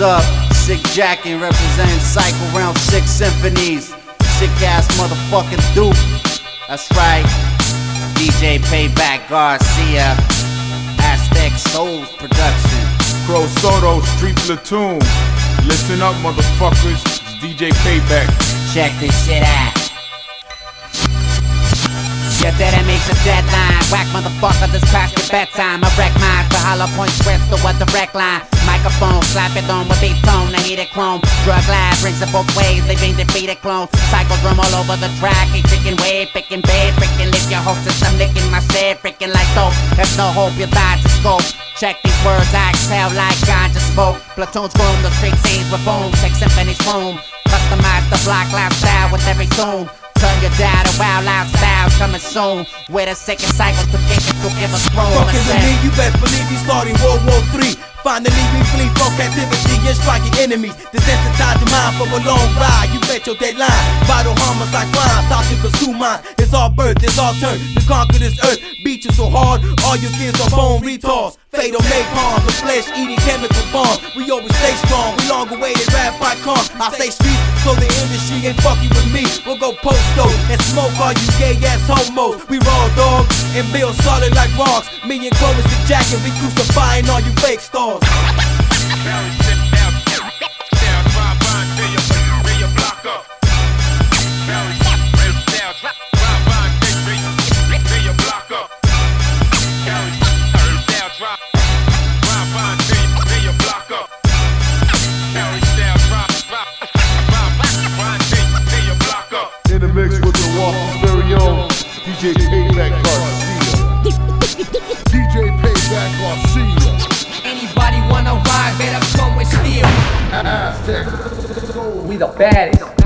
up? Sick Jackin representing Cycle Realm 6 Symphonies. Sick ass motherfucking Duke. That's right. DJ Payback Garcia. Aztec Souls Production. Crow Soto, Street Platoon. Listen up, motherfuckers. It's DJ Payback. Check this shit out. Your daddy makes a deadline. Whack motherfucker, this past your bedtime. I wreck mine for hollow points west to what the wreck line. Microphone, slap it on with beat tone, I heat it chrome. Drug live, brings it both ways, leaving defeated clones. Cycles roam all over the track, ain't taking way, picking bed, freaking lift your hostess, I'm licking my set, freaking like dope. There's no hope, you die to scope. Check these words, I exhale like ganja smoke. Platoons roam the street scenes with boom, take symphonies room. Customize the block lifestyle with every tune. Turn your dial to wild lifestyle coming soon. With a second cycle to get it to give us room. Fucking with me, you best believe we starting World War III. Finally we flee from captivity and striking enemies. Desensitize your mind for a long ride. You bet your deadline. Vital homicide crime, start to consume mine. It's our birth, it's our turn to conquer this earth. Beat you so hard, all your kids are bone retards. Fatal napalm, the flesh eating chemical bombs. We always stay strong, we long awaited rap icon. I stay street, so the industry ain't fucking with me. We'll go posto and smoke all you gay ass homos. We raw dogs and build solid like rocks. Me and Crow is the jacket, we crucifying all you fake stars. In the mix with the Walker's very own DJ Payback Garcia. DJ Payback Garcia. Anybody wanna ride, better come with steel. Aztec. We the baddest.